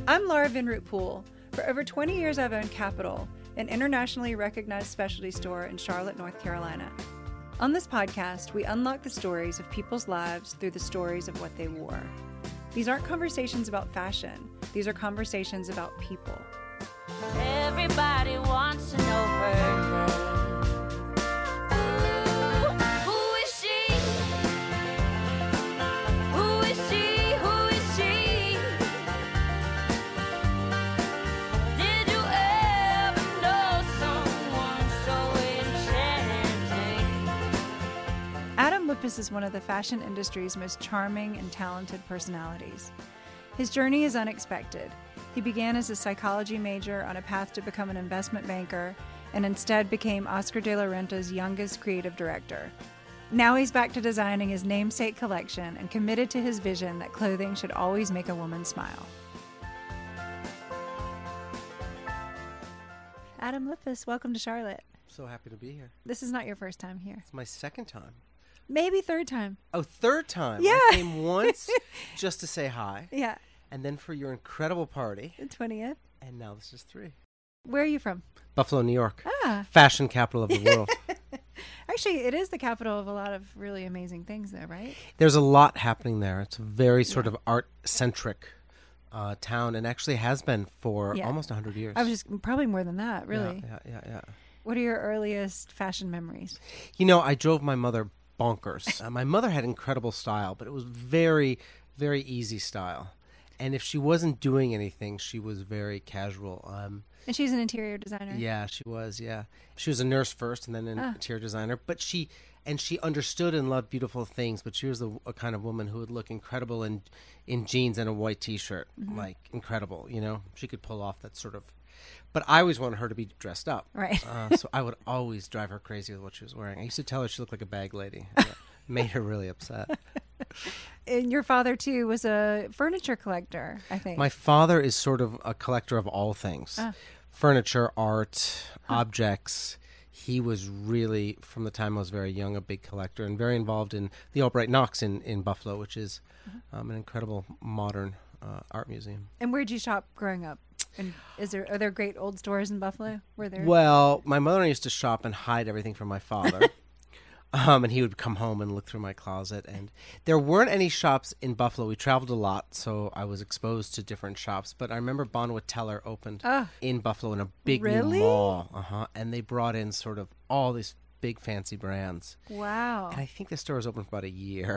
I'm Laura Vinroot Poole. For over 20 years, I've owned Capital, an internationally recognized specialty store in Charlotte, North Carolina. On this podcast, we unlock the stories of people's lives through the stories of what they wore. These aren't conversations about fashion. These are conversations about people. Everybody wants to know her name. Ooh, who is she? Who is she? Who is she? Did you ever know someone so enchanting? Adam Lippis is one of the fashion industry's most charming and talented personalities. His journey is unexpected. He began as a psychology major on a path to become an investment banker and instead became Oscar de la Renta's youngest creative director. Now he's back to designing his namesake collection and committed to his vision that clothing should always make a woman smile. Adam Lippis, welcome to Charlotte. So happy to be here. This is not your first time here. It's my second time. Maybe third time. Oh, third time. Yeah. I came once just to say hi. Yeah, And then for your incredible party. the 20th. And now this is three. Where are you from? Buffalo, New York. Ah. Fashion capital of the world. Actually, it is the capital of a lot of really amazing things, though, right? There's a lot happening there. It's a very sort of art-centric town and actually has been for Yeah. almost 100 years. I was just probably more than that, really. Yeah. What are your earliest fashion memories? You know, I drove my mother bonkers. My mother had incredible style, but it was very, very easy style. And if she wasn't doing anything, she was very casual. And she's an interior designer. Yeah, she was. Yeah, she was a nurse first, and then an interior designer. But she understood and loved beautiful things. But she was a kind of woman who would look incredible in jeans and a white T-shirt, like incredible. You know, she could pull off that sort of. But I always wanted her to be dressed up. Right. So I would always drive her crazy with what she was wearing. I used to tell her she looked like a bag lady. And that made her really upset. And your father, too, was a furniture collector, I think. My father is sort of a collector of all things. Furniture, art, objects. He was really, from the time I was very young, a big collector and very involved in the Albright Knox in Buffalo, which is an incredible modern art museum. And where'd you shop growing up? And are there great old stores in Buffalo? Were there? Well, my mother used to shop and hide everything from my father. And he would come home and look through my closet. And there weren't any shops in Buffalo. We traveled a lot, so I was exposed to different shops. But I remember Bonwit Teller opened in Buffalo in a big Really? new mall. And they brought in sort of all these big fancy brands. Wow. And I think the store was open for about a year.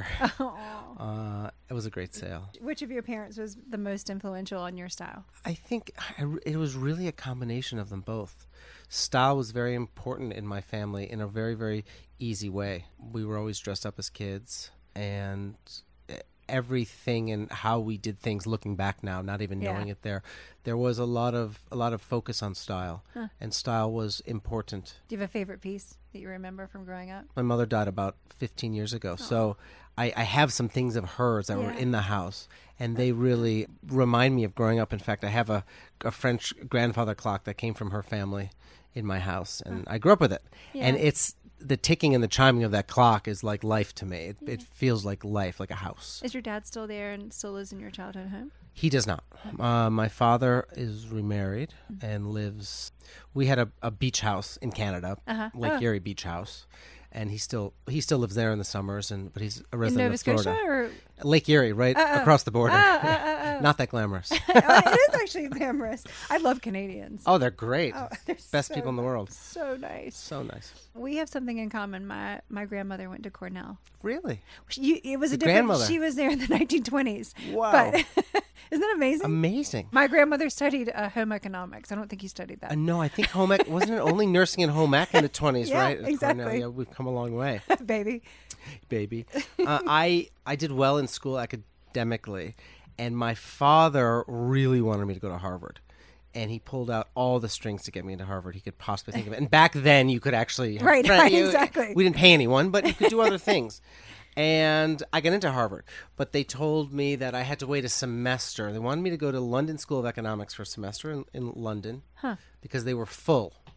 It was a great sale. Which of your parents was the most influential on your style? I think it was really a combination of them both. Style was very important in my family in a very, very easy way. We were always dressed up as kids, and everything and how we did things, looking back now, not even knowing it, there was a lot of focus on style, and style was important. Do you have a favorite piece that you remember from growing up? My mother died about 15 years ago, so I have some things of hers that were in the house, and they really remind me of growing up. In fact, I have a French grandfather clock that came from her family in my house, and I grew up with it. And it's the ticking and the chiming of that clock is like life to me. It feels like life, like a house. Is your dad still there and still lives in your childhood home? He does not. My father is remarried and lives. We had a beach house in Canada, Lake Erie Beach House, and he still lives there in the summers. But he's a In resident Nova of Florida. Scotia or Lake Erie, right across the border. Not that glamorous. it is actually glamorous. I love Canadians. Oh, they're great. Oh, they're Best so people in the world. So nice. So nice. We have something in common. My grandmother went to Cornell. Really? It was The a different. grandmother. She was there in the 1920s. Wow. But isn't that amazing? Amazing. My grandmother studied home economics. I don't think you studied that. No, I think home ec wasn't it only nursing and home ec in the 20s, Yeah, right? At exactly. Cornell. Yeah, we've come a long way, Baby. baby. I did well in school academically, and my father really wanted me to go to Harvard. And he pulled out all the strings to get me into Harvard he could possibly think of. And back then, you could actually... Right, exactly. We didn't pay anyone, but you could do other things. And I got into Harvard, but they told me that I had to wait a semester. They wanted me to go to London School of Economics for a semester in London because they were full.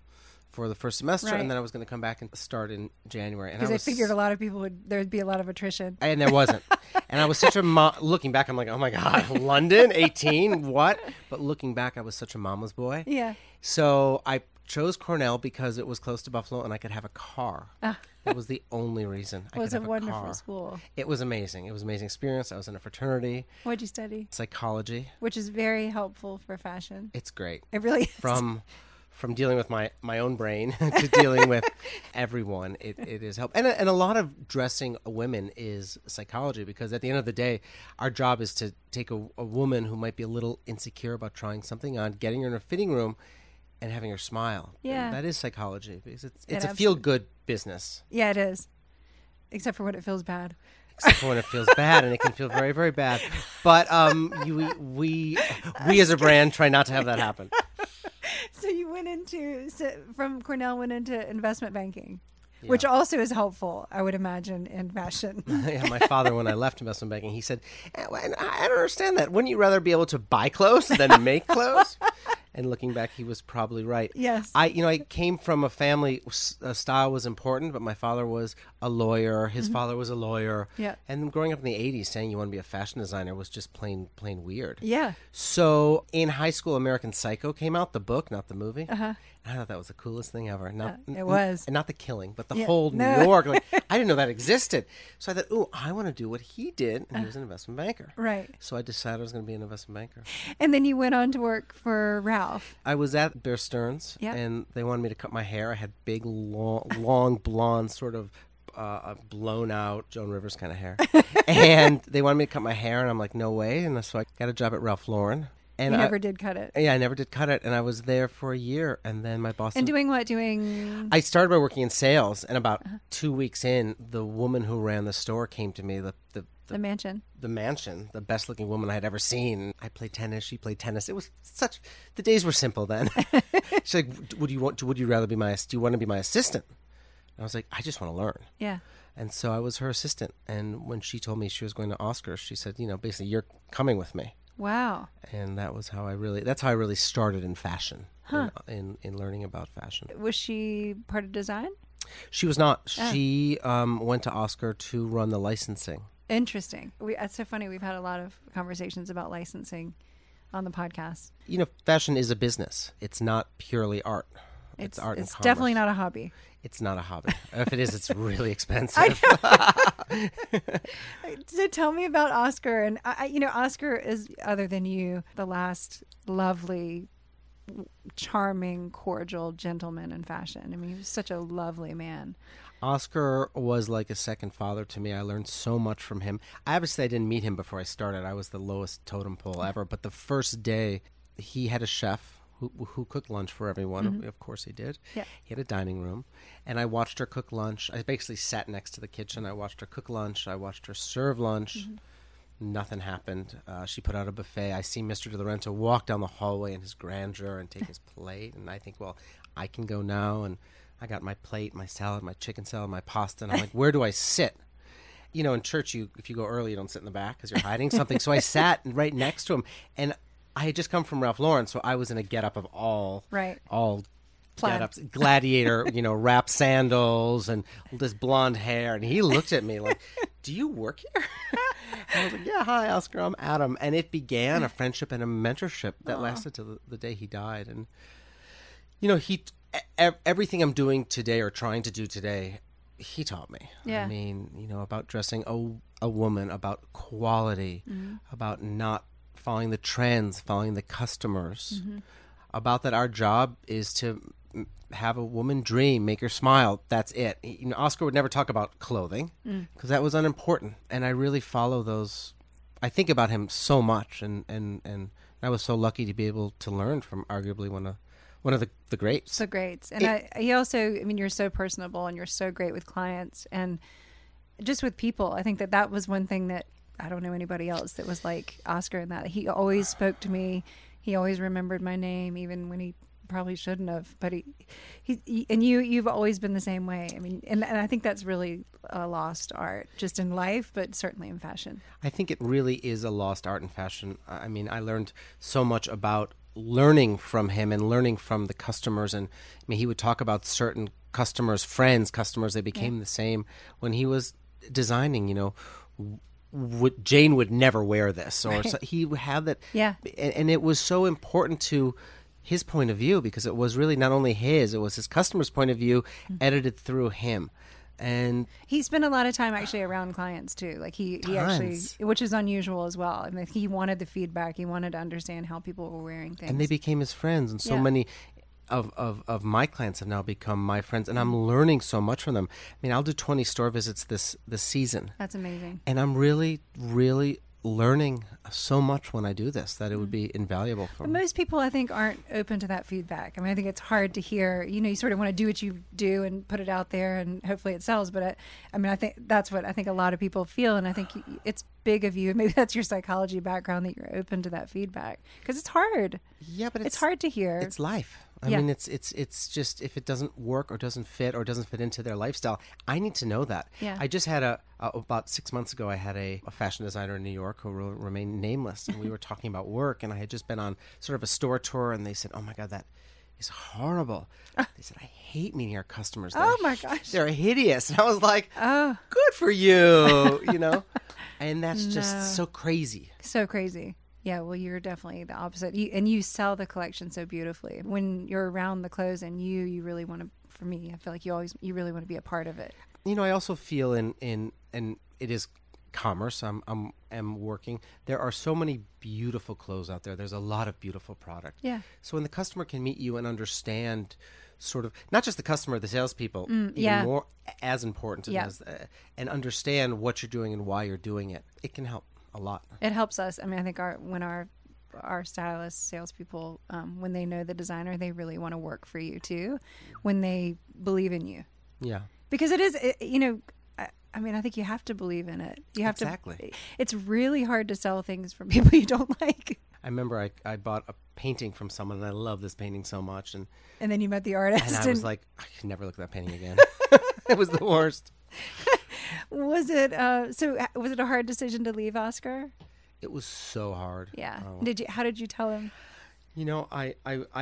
for the first semester, Right. and then I was going to come back and start in January. And Because I figured a lot of people there'd be a lot of attrition. and there wasn't. And I was such a looking back, I'm like, oh my God, London, 18, what? But looking back, I was such a mama's boy. Yeah. So I chose Cornell because it was close to Buffalo and I could have a car. That was the only reason. It was I a could have wonderful car. school. It was amazing. It was an amazing experience. I was in a fraternity, What'd you study? psychology. Which is very helpful for fashion. It's great. It really is. From dealing with my own brain to dealing with everyone, it is help. And a lot of dressing women is psychology, because at the end of the day, our job is to take a woman who might be a little insecure about trying something on, getting her in a fitting room, and having her smile. Yeah. And that is psychology, because it's a absolutely- feel-good business, Yeah, it is. Except for when it feels bad. except for when it feels bad, and it can feel very, very bad. But we as a brand try not to have that happen. So you from Cornell went into investment banking, which also is helpful, I would imagine, in fashion. Yeah, my father, when I left investment banking, he said, I don't understand that. Wouldn't you rather be able to buy clothes than make clothes? And looking back, he was probably right. Yes. I came from a family, style was important, but my father was a lawyer. His father was a lawyer. Yeah. And growing up in the 80s, saying you want to be a fashion designer was just plain weird. Yeah. So in high school, American Psycho came out, the book, not the movie. Uh-huh. I thought that was the coolest thing ever. Not, It was. And not the killing, but the Yeah, whole no. New York. Like, I didn't know that existed. So I thought, ooh, I want to do what he did. And he was an investment banker. Right. So I decided I was going to be an investment banker. And then you went on to work for Ralph. I was at Bear Stearns, Yeah. and they wanted me to cut my hair. I had big, long blonde, sort of blown out Joan Rivers kind of hair. And they wanted me to cut my hair, and I'm like, no way. And so I got a job at Ralph Lauren. And You never did cut it. Yeah, I never did cut it, and I was there for a year, and then my boss... And doing what? Doing... I started by working in sales, and about 2 weeks in, the woman who ran the store came to me, the mansion. the mansion, the best looking woman I had ever seen. I played tennis, she played tennis. It was the days were simple then. She's like, do you want to be my assistant? And I was like, I just want to learn. Yeah. And so I was her assistant, and when she told me she was going to Oscar, she said, basically, you're coming with me. Wow. And that's how I really started in fashion, in learning about fashion. Was she part of design? She was not. She went to Oscar to run the licensing. Interesting. That's so funny. We've had a lot of conversations about licensing on the podcast. Fashion is a business. It's not purely art. It's art and It's commerce. definitely not a hobby. It's not a hobby. If it is, it's really expensive. So tell me about Oscar. And, Oscar is, other than you, the last lovely, charming, cordial gentleman in fashion. I mean, he was such a lovely man. Oscar was like a second father to me. I learned so much from him. Obviously, I didn't meet him before I started. I was the lowest totem pole ever. But the first day, he had a chef who cooked lunch for everyone. Mm-hmm. Of course he did. Yeah. He had a dining room. And I watched her cook lunch. I basically sat next to the kitchen. I watched her cook lunch. I watched her serve lunch. Mm-hmm. Nothing happened. She put out a buffet. I see Mr. De Laurentiis walk down the hallway in his grandeur and take his plate. And I think, well, I can go now. And I got my plate, my salad, my chicken salad, my pasta. And I'm like, where do I sit? In church, if you go early, you don't sit in the back because you're hiding something. So I sat right next to him. And I had just come from Ralph Lauren, so I was in a getup of all getups, gladiator, wrap sandals and this blonde hair. And he looked at me like, do you work here? I was like, yeah, hi, Oscar, I'm Adam. And it began a friendship and a mentorship that lasted till the day he died. And, everything I'm doing today or trying to do today, he taught me. Yeah. I mean, about dressing a woman, about quality, about not following the trends, following the customers, about that our job is to have a woman dream, make her smile. That's it. Oscar would never talk about clothing because that was unimportant. And I really follow those. I think about him so much, and I was so lucky to be able to learn from arguably one of the greats. The greats. And he also, you're so personable and you're so great with clients and just with people. I think that was one thing that I don't know anybody else that was like Oscar in that. He always spoke to me. He always remembered my name, even when he probably shouldn't have. But you've always been the same way. And I think that's really a lost art, just in life, but certainly in fashion. I think it really is a lost art in fashion. I learned so much about learning from him and learning from the customers. And I mean, he would talk about certain customers, friends, customers, they became the same when he was designing, Jane would never wear this, or so he had that. Yeah. And it was so important to his point of view, because it was really not only his, it was his customer's point of view edited through him. And he spent a lot of time actually around clients too. Like he actually, which is unusual as well. I mean, he wanted the feedback. He wanted to understand how people were wearing things. And they became his friends. And so many of my clients have now become my friends. And I'm learning so much from them. I mean, I'll do 20 store visits this season. That's amazing. And I'm really, really learning so much when I do this that it would be invaluable for me. Most people, I think, aren't open to that feedback. I mean, I think it's hard to hear. You sort of want to do what you do and put it out there, and hopefully it sells. But I think that's what I think a lot of people feel, and I think it's big of you. Maybe that's your psychology background, that you're open to that feedback, because it's hard. Yeah, but it's hard to hear. It's life. I mean, it's just, if it doesn't work or doesn't fit into their lifestyle, I need to know that. Yeah. I just had about 6 months ago, I had a fashion designer in New York who will remain nameless, and we were talking about work, and I had just been on sort of a store tour, and they said, "Oh my God, that is horrible." They said, "I hate meeting our customers. Oh my gosh. They're hideous." And I was like, "Oh, good for you," And that's just so crazy. So crazy. Yeah, well, you're definitely the opposite. You sell the collection so beautifully. When you're around the clothes, and you really want to. For me, I feel like you really want to be a part of it. I also feel in and it is commerce. I'm working. There are so many beautiful clothes out there. There's a lot of beautiful product. Yeah. So when the customer can meet you and understand, sort of, not just the customer, the salespeople, even more as important as and understand what you're doing and why you're doing it, it can help a lot. It helps us. I mean, I think when our stylists, salespeople, when they know the designer, they really want to work for you too, when they believe in you. Yeah. Because it is, I mean, I think you have to believe in it. You have to. It's really hard to sell things from people you don't like. I remember I bought a painting from someone, and I love this painting so much. And then you met the artist. And I was like, I can never look at that painting again. It was the worst. Was it was it a hard decision to leave Oscar? It was so hard. Yeah. How did you tell him? I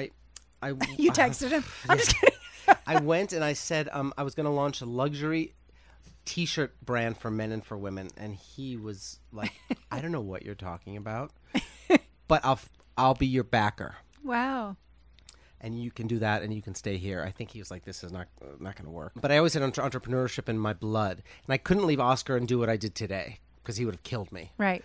You texted him. I'm just kidding. I went and I said I was going to launch a luxury T-shirt brand for men and for women, and he was like, "I don't know what you're talking about, but I'll be your backer." Wow. And you can do that, and you can stay here. I think he was like, "This is not going to work." But I always had entrepreneurship in my blood, and I couldn't leave Oscar and do what I did today, because he would have killed me. Right.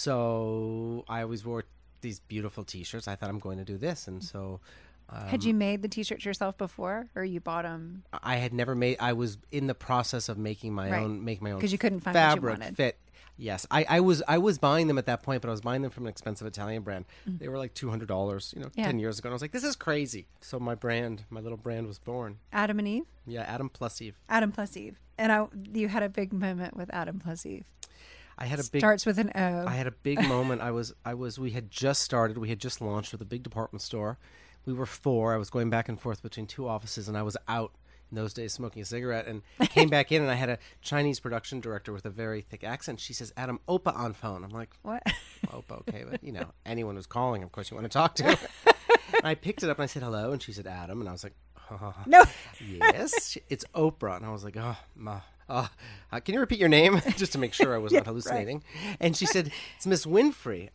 So I always wore these beautiful T-shirts. I thought, I'm going to do this, and so. Had you made the T-shirts yourself before, or you bought them? I had never made. I was in the process of making my own because you couldn't find fabric what you wanted. fit. Yes, I was buying them at that point, but I was buying them from an expensive Italian brand. They were like $200, 10 years ago. And I was like, this is crazy. So my little brand was born. Adam and Eve? Yeah, Adam plus Eve. Adam plus Eve. And you had a big moment with Adam plus Eve. I had a big starts with an O. I had a big moment. We had just started. We had just launched with a big department store. We were 4. I was going back and forth between 2 offices, and I was out in those days smoking a cigarette, and I came back in, and I had a Chinese production director with a very thick accent. She says, "Adam, Opa on phone." I'm like, "What? Opa, okay." But, anyone who's calling, of course, you want to talk to. And I picked it up, and I said, "Hello," and she said, "Adam," and I was like, "No." Yes, it's Oprah. And I was like, can you repeat your name? Just to make sure I was not hallucinating. Right. And she said, "It's Miss Winfrey."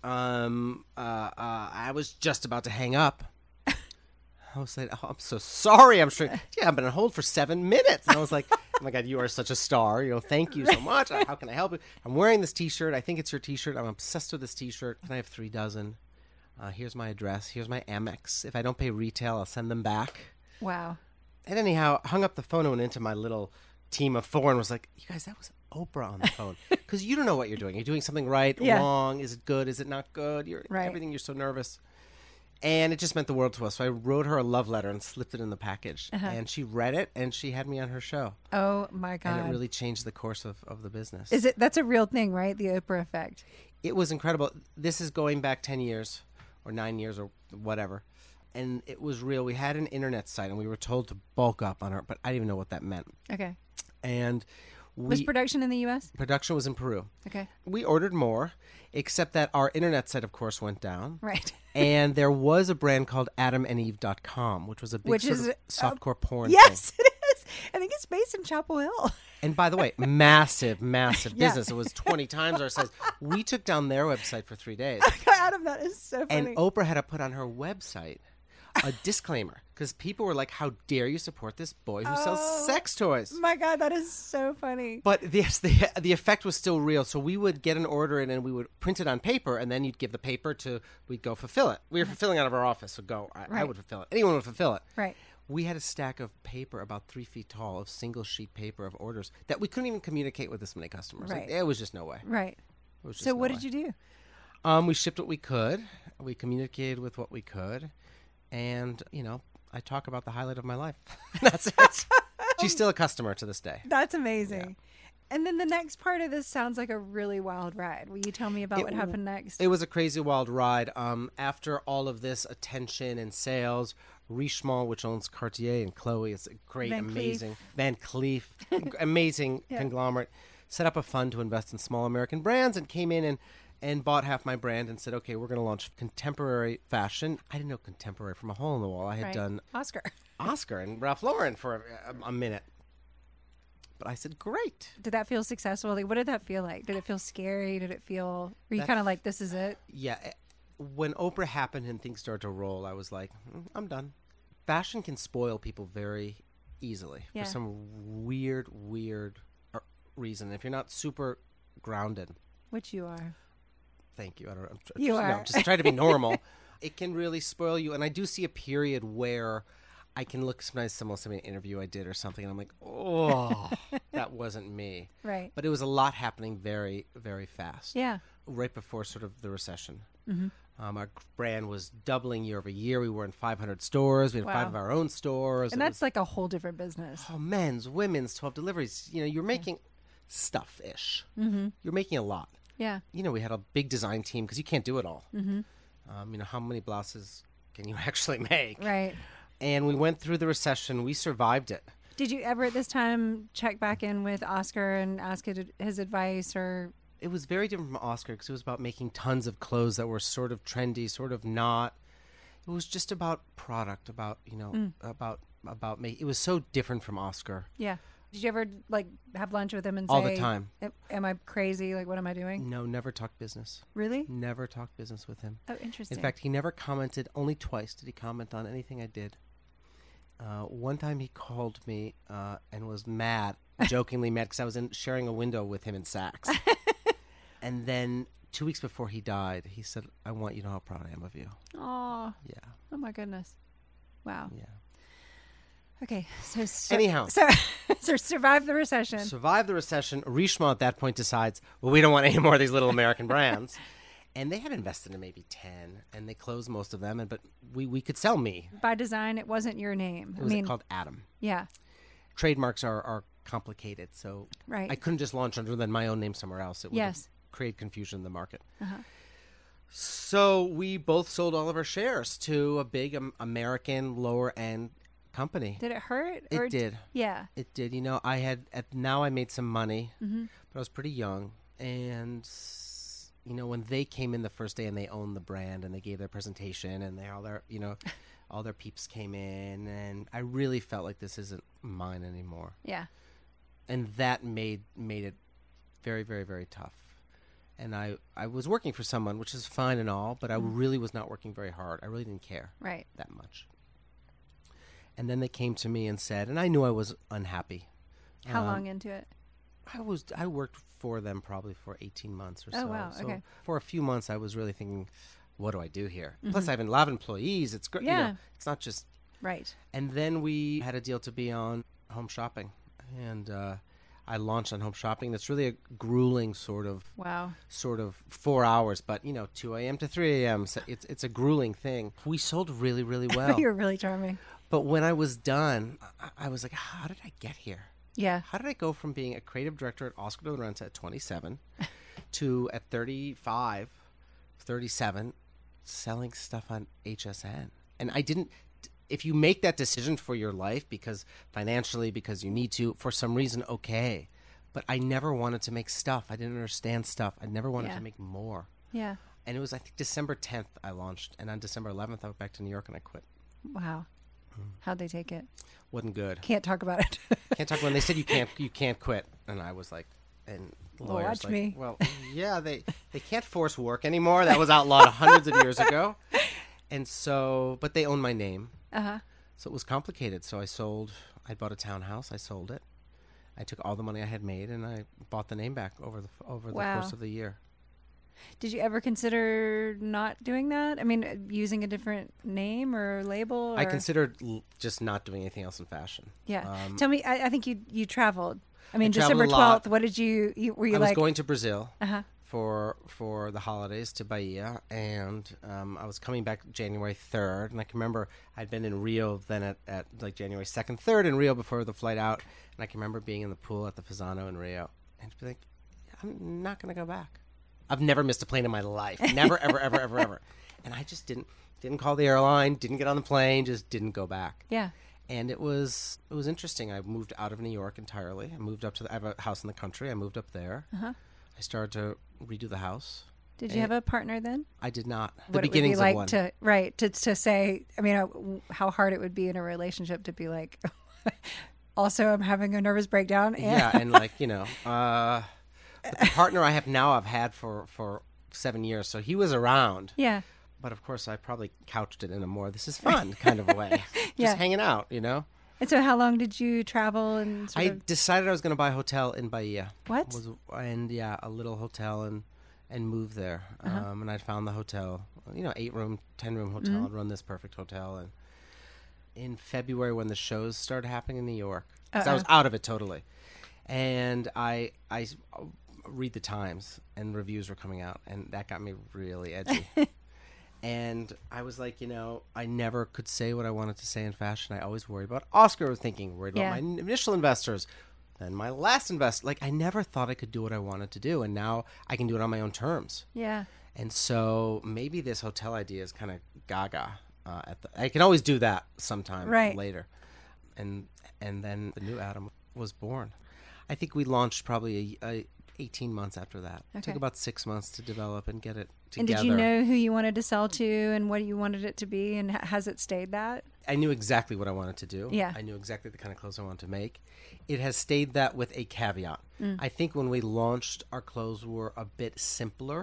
I was just about to hang up. I was like, "Oh, I'm so sorry." I'm sure. Yeah, I've been on hold for 7 minutes. And I was like, "Oh my God, you are such a star. Thank you so much. How can I help you? I'm wearing this T-shirt. I think it's your T-shirt. I'm obsessed with this T-shirt. Can I have 3 dozen? Here's my address. Here's my Amex. If I don't pay retail, I'll send them back." Wow. And anyhow, hung up the phone and went into my little team of 4 and was like, "You guys, that was Oprah on the phone." Because you don't know what you're doing. You're doing something right, wrong. Is it good? Is it not good? Everything. You're so nervous. And it just meant the world to us. So I wrote her a love letter and slipped it in the package. And she read it, and she had me on her show. Oh, my God. And it really changed the course of the business. That's a real thing, right? The Oprah effect. It was incredible. This is going back 10 years or 9 years or whatever. And it was real. We had an internet site, and we were told to bulk up on her, but I didn't even know what that meant. Okay. And Was production in the U.S.? Production was in Peru. Okay. We ordered more, except that our internet site, of course, went down. Right. And there was a brand called AdamandEve.com, which was a big softcore porn Yes, thing. it is. I think it's based in Chapel Hill. And by the way, massive business. It was 20 times our size. We took down their website for 3 days. Adam, that is so funny. And Oprah had to put on her website a disclaimer because people were like, how dare you support this boy who sells sex toys? My God, that is so funny. But yes, the effect was still real. So we would get an order in and we would print it on paper, and then you'd give the paper we'd go fulfill it. We were fulfilling out of our office, so I would fulfill it. Anyone would fulfill it. Right. We had a stack of paper about 3 feet tall of single sheet paper of orders that we couldn't even communicate with this many customers. Right. Like, it was just no way. Right. So what did you do? We shipped what we could. We communicated with what we could. And, I talk about the highlight of my life. That's it. She's still a customer to this day. That's amazing. Yeah. And then the next part of this sounds like a really wild ride. Will you tell me about what happened next? It was a crazy wild ride. After all of this attention and sales, Richemont, which owns Cartier and Chloe, it's a great, amazing Van Cleef, amazing conglomerate, set up a fund to invest in small American brands and came in and bought half my brand and said, okay, we're going to launch contemporary fashion. I didn't know contemporary from a hole in the wall. I had done Oscar and Ralph Lauren for a minute. But I said, great. Did that feel successful? Like, what did that feel like? Did it feel scary? Were you kind of like, this is it? Yeah. When Oprah happened and things started to roll, I was like, I'm done. Fashion can spoil people very easily for some weird reason. If you're not super grounded. Which you are. Thank you. You are. No, just try to be normal. It can really spoil you. And I do see a period where I can look, sometimes someone will send me an interview I did or something, and I'm like, oh, that wasn't me. Right. But it was a lot happening very, very fast. Yeah. Right before sort of the recession. Mm-hmm. Our brand was doubling year over year. We were in 500 stores. We had 5 of our own stores. And that's like a whole different business. Oh, men's, women's, 12 deliveries. You're making stuff-ish. Mm-hmm. You're making a lot. Yeah. We had a big design team because you can't do it all. Mm-hmm. How many blouses can you actually make? Right. And we went through the recession. We survived it. Did you ever at this time check back in with Oscar and ask his advice or? It was very different from Oscar because it was about making tons of clothes that were sort of trendy, sort of not. It was just about product, about it was so different from Oscar. Yeah. Did you ever have lunch with him and all say, the time? Am I crazy? Like, what am I doing? No, never talked business. Really? Never talked business with him. Oh, interesting. In fact, he never commented. Only twice did he comment on anything I did. One time he called me and was mad, jokingly mad, because I was sharing a window with him in Saks. And then 2 weeks before he died, he said, "I want you to know how proud I am of you." Oh. Yeah. Oh my goodness. Wow. Yeah. Okay, so anyhow, so survive the recession. Survive the recession. Richemont at that point decides, well, we don't want any more of these little American brands, and they had invested in maybe 10, and they closed most of them. But we could sell me by design. It wasn't your name. It was called Adam. Yeah. Trademarks are complicated, so right. I couldn't just launch under my own name somewhere else. It would create confusion in the market. Uh-huh. So we both sold all of our shares to a big American lower end company. Did it hurt? It did. Yeah. It did. Now I made some money, mm-hmm. but I was pretty young. And, when they came in the first day and they owned the brand and they gave their presentation and all their peeps came in, and I really felt like this isn't mine anymore. Yeah. And that made it very, very, very tough. And I was working for someone, which is fine and all, but I really was not working very hard. I really didn't care that much. And then they came to me and said, and I knew I was unhappy. How long into it? I worked for them probably for 18 months or so. Oh, wow. So okay. for a few months, I was really thinking, what do I do here? Mm-hmm. Plus, I have a lot of employees. It's great. Yeah. It's not just. Right. And then we had a deal to be on Home Shopping. And I launched on Home Shopping. That's really a grueling sort of 4 hours, but 2 a.m. to 3 a.m. So it's a grueling thing. We sold really, really well. You're really charming. But when I was done, I was like, how did I get here? Yeah. How did I go from being a creative director at Oscar de la Renta at 27 to at 35, 37, selling stuff on HSN? And I didn't. If you make that decision for your life because financially, because you need to, for some reason, okay. but I never wanted to make stuff. I didn't understand stuff. I never wanted Yeah. to make more. Yeah. And it was, I think, December 10th I launched. And on December 11th, I went back to New York and I quit. Wow. How'd they take it? Wasn't good. Can't talk about it. Can't talk when they said you can't quit. And I was like, and lawyers Watch like, me. well, yeah, they can't force work anymore. That was outlawed hundreds of years ago. And so, but they own my name. Uh-huh. So it was complicated. So I bought a townhouse. I sold it. I took all the money I had made and I bought the name back over the Wow. course of the year. Did you ever consider not doing that? I mean, using a different name or label? Or... I considered just not doing anything else in fashion. Yeah. Tell me, I think you traveled. I mean, traveled December a lot. 12th, what did you were you I like? was going to Brazil Uh-huh. for the holidays to Bahia, and I was coming back January 3rd, and I can remember I'd been in Rio then at like January 2nd, 3rd in Rio before the flight out, and I can remember being in the pool at the Fasano in Rio, and to be like, I'm not going to go back. I've never missed a plane in my life. Never, ever, ever, ever, ever. And I just didn't call the airline, didn't get on the plane, just didn't go back. Yeah. And it was interesting. I moved out of New York entirely. I moved up I have a house in the country. I moved up there. Uh-huh. I started to redo the house. Did you have a partner then? I did not. The What beginnings it would be of like one. to say, I mean, how hard it would be in a relationship to be like, also I'm having a nervous breakdown. Yeah, and like, but the partner I have now I've had for 7 years, so he was around. Yeah. But of course I probably couched it in a more this is fun kind of a way. Just Yeah. hanging out, And so how long did you travel and sort I of... decided I was going to buy a hotel in Bahia. What? A little hotel and move there. And I found the hotel, 8-room, 10-room hotel. I'd run this perfect hotel. And in February when the shows started happening in New York, 'cause I was out of it totally. And I read the Times and reviews were coming out, and that got me really edgy. And I was like, I never could say what I wanted to say in fashion. I always worried about Oscar thinking, worried about my initial investors, then my last invest. Like, I never thought I could do what I wanted to do, and now I can do it on my own terms. Yeah. And so maybe this hotel idea is kind of gaga. I can always do that sometime later. And then the new Adam was born. I think we launched probably 18 months after that. It took about 6 months to develop and get it together. And did you know who you wanted to sell to and what you wanted it to be, and has it stayed that? I knew exactly what I wanted to do. Yeah. I knew exactly the kind of clothes I wanted to make. It has stayed that with a caveat. I think when we launched, our clothes were a bit simpler.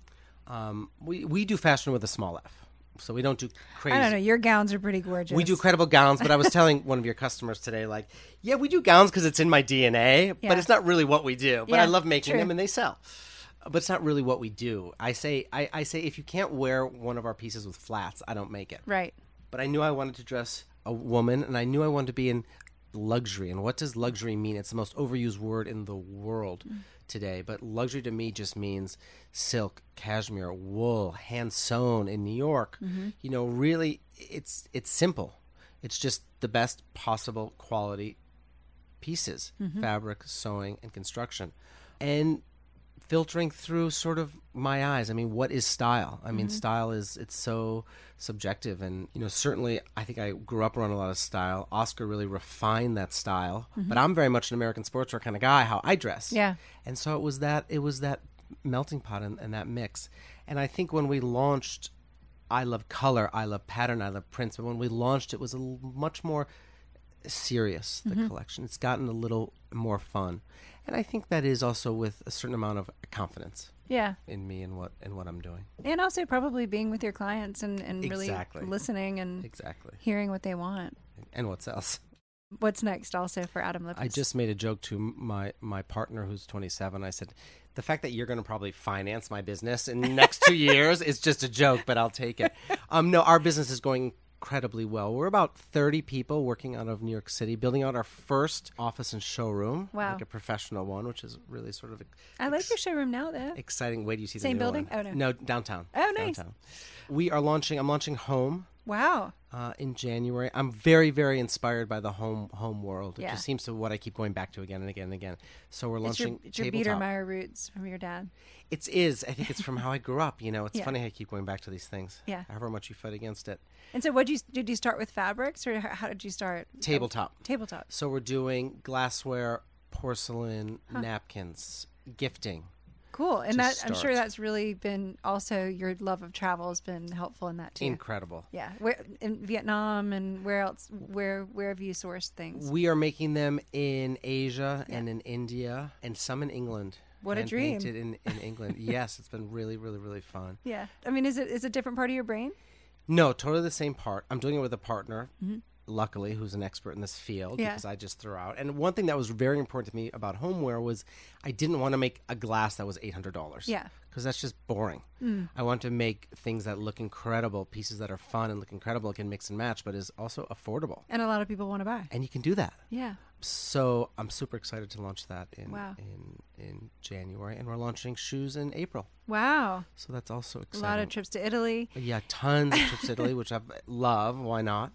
We do fashion with a small f. So we don't do crazy. I don't know. Your gowns are pretty gorgeous. We do credible gowns, but I was telling one of your customers today, like, yeah, we do gowns because it's in my DNA, but it's not really what we do. But I love making them and they sell. But it's not really what we do. I say if you can't wear one of our pieces with flats, I don't make it. Right. But I knew I wanted to dress a woman, and I knew I wanted to be in luxury. And what does luxury mean? It's the most overused word in the world today. But luxury to me just means silk, cashmere, wool, hand sewn in New York. Really, it's simple. It's just the best possible quality pieces, fabric, sewing, and construction. And filtering through sort of my eyes. I mean, what is style? I mean, style it's so subjective. And, certainly I think I grew up around a lot of style. Oscar really refined that style. But I'm very much an American sportswear kind of guy, how I dress. Yeah. And so it was that melting pot and that mix. And I think when we launched, I love color, I love pattern, I love prints. But when we launched, it was much more serious, the collection. It's gotten a little more fun. And I think that is also with a certain amount of confidence in me and what I'm doing. And also probably being with your clients and really listening and hearing what they want. And what else? What's next also for Adam Lippis? I just made a joke to my partner who's 27. I said, the fact that you're going to probably finance my business in the next 2 years is just a joke, but I'll take it. No, our business is going incredibly well. We're about 30 people working out of New York City, building out our first office and showroom, like a professional one, which is really sort of I like your showroom now, though. Exciting. Wait, do you see Same the new building? one? Oh, no. No, downtown. Oh, nice. Downtown. I'm launching Home. Wow. In January. I'm very, very inspired by the home world. It just seems to what I keep going back to again and again and again. So we're launching it's your Tabletop. Biedermeier roots from your dad. It is. I think it's from how I grew up. It's funny how I keep going back to these things. Yeah. However much you fight against it. And so did you start with fabrics or how did you start? Tabletop. Tabletop. So we're doing glassware, porcelain, napkins, gifting. Cool. And to that I'm sure start. that's really been also your love of travel has been helpful in that too. Incredible. Yeah. Where in Vietnam and where else? Where have you sourced things? We are making them in Asia and in India and some in England. What a and dream. Painted in England. Yes, it's been really, really, really fun. Yeah. I mean, is it a different part of your brain? No, totally the same part. I'm doing it with a partner, luckily, who's an expert in this field Yeah. because I just threw out. And one thing that was very important to me about homeware was I didn't want to make a glass that was $800. Yeah. Because that's just boring. I want to make things that look incredible, pieces that are fun and look incredible, can mix and match, but is also affordable. And a lot of people want to buy. And you can do that. Yeah. So I'm super excited to launch that Wow. in January, and we're launching shoes in April. Wow. So that's also A exciting. lot of trips to Italy. Yeah, tons of trips to Italy, which I love. Why not?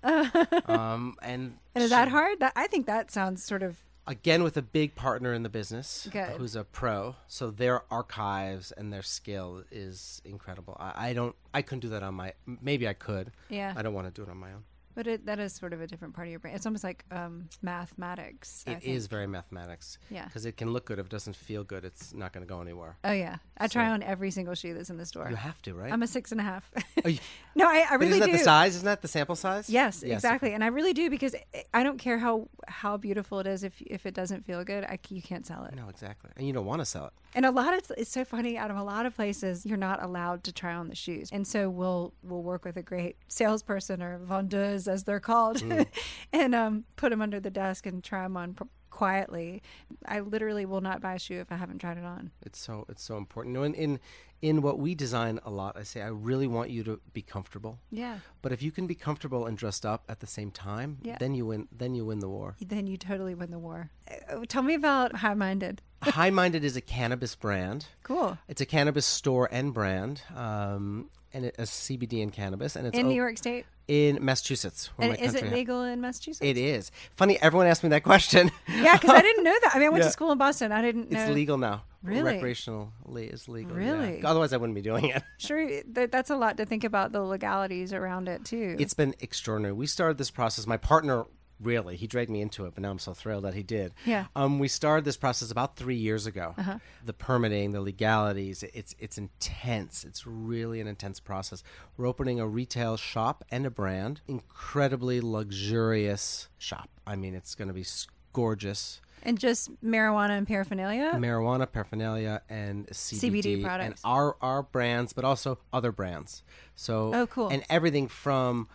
And And is that hard? I think that sounds sort of again with a big partner in the business Good. who's a pro, so their archives and their skill is incredible. I couldn't do that on my. Maybe I could. yeah. I don't want to do it on my own. But that is sort of a different part of your brain. It's almost like mathematics. I It think. is very mathematics. Yeah. Because it can look good. If it doesn't feel good, it's not going to go anywhere. Oh yeah. I try So- on every single shoe that's in the store. You have to, right? I'm a 6.5. Oh, you- No, I but really isn't that do. the size? Isn't that the sample size? Yes, exactly. And I really do because I don't care how beautiful it is. If it doesn't feel good, you can't sell it. No, exactly. And you don't want to sell it. And it's so funny. Out of a lot of places, you're not allowed to try on the shoes, and so we'll work with a great salesperson or vendeuse, as they're called, and put them under the desk and try them on quietly. I literally will not buy a shoe if I haven't tried it on. It's so important. No, in what we design a lot, I say I really want you to be comfortable. Yeah. But if you can be comfortable and dressed up at the same time, Yeah. then you win. Then you win the war. Then you totally win the war. Tell me about High Minded. High Minded is a cannabis brand. Cool. It's a cannabis store and brand, and a CBD and cannabis, and it's In New York State. in Massachusetts. Where And my is it country legal in Massachusetts? It is. Funny, everyone asked me that question. Yeah, because I didn't know that. I mean, I went Yeah. to school in Boston. I didn't know. It's legal now. Really? Recreationally is legal. Really? Yeah. Otherwise, I wouldn't be doing it. Sure, that's a lot to think about, the legalities around it too. It's been extraordinary. We started this process. My partner, really, he dragged me into it, but now I'm so thrilled that he did. Yeah. We started this process about 3 years ago. The permitting, the legalities, it's intense. It's really an intense process. We're opening a retail shop and a brand. Incredibly luxurious shop. I mean, it's going to be gorgeous. And just marijuana and paraphernalia. Marijuana, paraphernalia, and CBD products. and our brands, but also other brands. So, Oh, cool. And everything from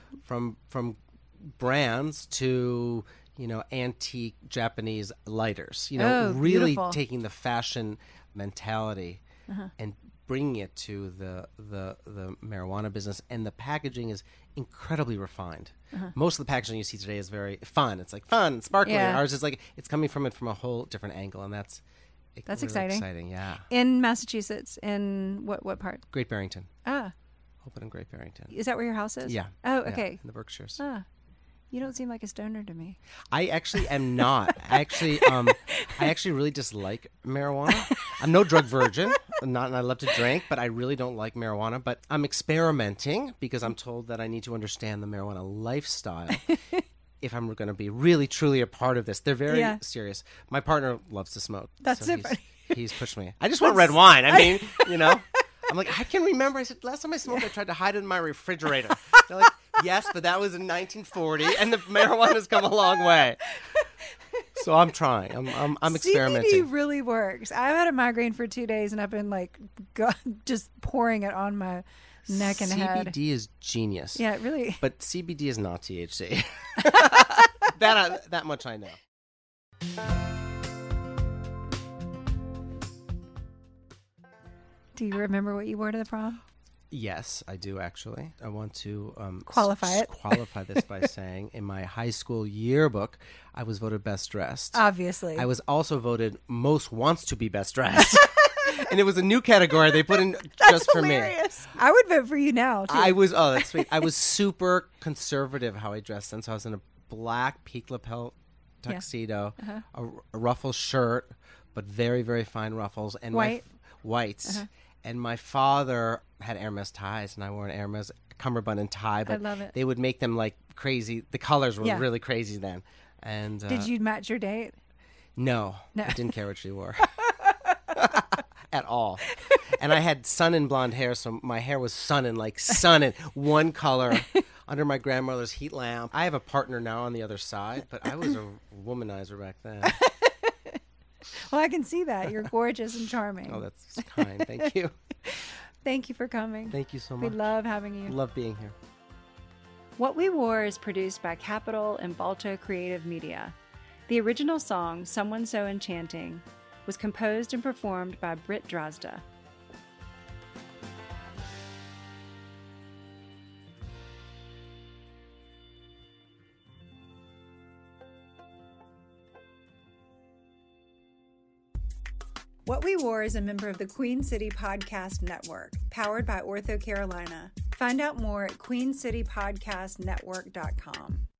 brands to antique Japanese lighters. Oh, Really beautiful. taking the fashion mentality and bringing it to the marijuana business. And the packaging is incredibly refined. Most of the packaging you see today is very fun. It's like fun, sparkly. Yeah. Ours is like it's coming from a whole different angle, and that's really exciting. Yeah, In Massachusetts, in what part? Great Barrington. Ah, Open in Great Barrington. is that where your house is? Yeah. Oh, Yeah, okay. in the Berkshires. Ah, you don't seem like a stoner to me. I actually am not. I actually really dislike marijuana. I'm no drug virgin, and I love to drink, but I really don't like marijuana. But I'm experimenting because I'm told that I need to understand the marijuana lifestyle if I'm going to be really, truly a part of this. They're very Yeah. serious. My partner loves to smoke. That's so so funny. He's pushed me. I just want red wine. I mean, I'm like, I can remember. I said, last time I smoked, I tried to hide it in my refrigerator. They're like, yes, but that was in 1940, and the marijuana's come a long way. So I'm trying. I'm experimenting. CBD really works. I've had a migraine for 2 days, and I've been like just pouring it on my neck and head. CBD is genius. Yeah, it really. But CBD is not THC. that much I know. Do you remember what you wore to the prom? Yes, I do actually. I want to Qualify it. Qualify this by saying in my high school yearbook, I was voted best dressed. Obviously. I was also voted most wants to be best dressed. And it was a new category they put in just for me. hilarious. I would vote for you now, too. That's sweet. I was super conservative how I dressed then. So I was in a black peak lapel tuxedo, a ruffle shirt, but very, very fine ruffles. And whites. And my father had Hermes ties, and I wore an Hermes cummerbund and tie. But I love it. they would make them like crazy. The colors were Yeah. really crazy then. And Did you match your date? No, No. I didn't care what she wore. At all. And I had sun-in blonde hair, so my hair was sun-in one color under my grandmother's heat lamp. I have a partner now on the other side, but I was a womanizer back then. Well, I can see that. You're gorgeous and charming. Oh, that's kind. Thank you. Thank you for coming. Thank you so We much. love having you. Love being here. What We Wore is produced by Capitol and Balto Creative Media. The original song, Someone So Enchanting, was composed and performed by Britt Drozda. What We Wore is a member of the Queen City Podcast Network, powered by OrthoCarolina. Find out more at queencitypodcastnetwork.com.